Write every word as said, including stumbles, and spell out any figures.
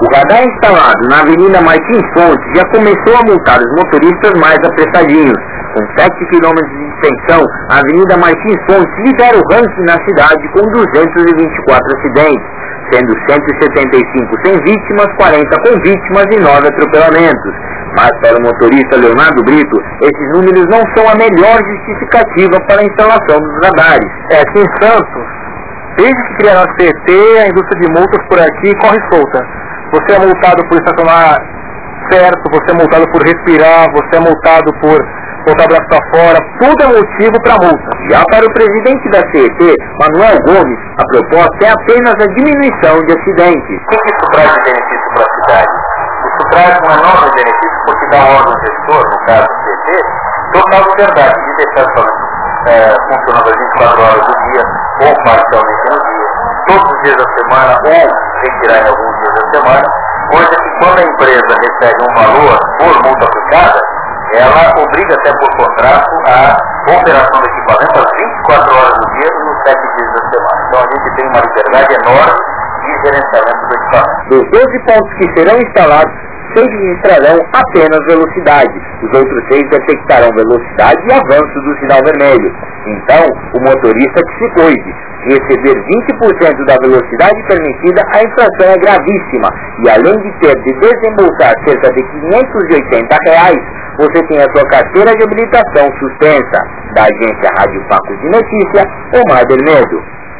O radar instalado na Avenida Martins Fontes já começou a multar os motoristas mais apressadinhos. Com sete quilômetros de extensão, a Avenida Martins Fontes lidera o ranking na cidade com duzentos e vinte e quatro acidentes, sendo cento e setenta e cinco sem vítimas, quarenta com vítimas e nove atropelamentos. Mas para o motorista Leonardo Brito, esses números não são a melhor justificativa para a instalação dos radares. É, aqui em Santos, desde que criaram a C E T, a indústria de multas por aqui corre solta. Você é multado por estacionar certo, você é multado por respirar, você é multado por botar o braço para fora, tudo é motivo para multa. Já para o presidente da C E T, Manuel Gomes, a proposta é apenas a diminuição de acidentes. O que isso traz de benefício para a cidade? Isso traz um enorme benefício porque dá ao órgão gestor, no caso do C E T, total liberdade de deixar só é, funcionando as vinte e quatro horas do dia, ou parcialmente no dia, todos os dias da semana, ou retirar em alguns dias da semana, coisa que quando a empresa recebe um valor por multa aplicada, ela obriga até por contrato a operação do equipamento às vinte e quatro horas do dia e nos sete dias da semana. Então a gente tem uma liberdade enorme de gerenciamento do equipamento. Dos doze pontos que serão instalados, seis registrarão apenas velocidade. Os outros seis detectarão velocidade e avanço do sinal vermelho. Então, o motorista que se cuide. Se exceder vinte por cento da velocidade permitida, a infração é gravíssima. E além de ter de desembolsar cerca de quinhentos e oitenta reais, você tem a sua carteira de habilitação suspensa. Da agência Rádio Paco de Notícia, Omar Bermedo.